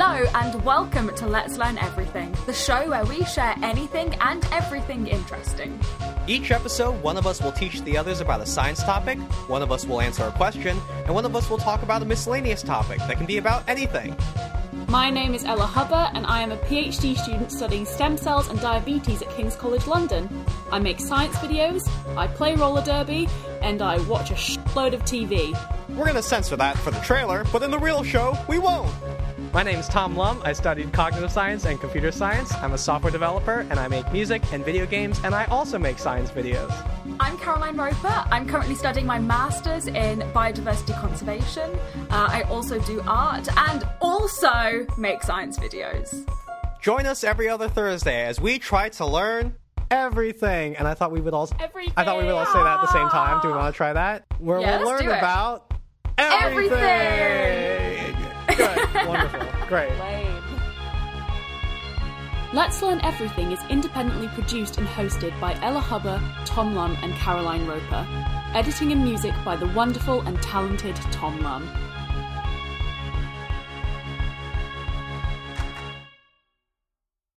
Hello and welcome to Let's Learn Everything, the show where we share anything and everything interesting. Each episode, one of us will teach the others about a science topic, one of us will answer a question, and one of us will talk about a miscellaneous topic that can be about anything. My name is Ella Hubber, and I am a PhD student studying stem cells and diabetes at King's College London. I make science videos, I play roller derby, and I watch a shitload of TV. We're going to censor that for the trailer, but in the real show, we won't! My name is Tom Lum. I studied cognitive science and computer science. I'm a software developer, and I make music and video games, and I also make science videos. I'm Caroline Roper. I'm currently studying my Masters in Biodiversity Conservation. I also do art and also make science videos. Join us every other Thursday as we try to learn everything. And I thought we would all Everything. I thought we would all say that at the same time. Do we want to try that? Where Yeah, we'll let's learn do it. about Everything. Good. Wonderful. Great. Let's Learn Everything is independently produced and hosted by Ella Hubber, Tom Lum, and Caroline Roper. Editing and music by the wonderful and talented Tom Lum.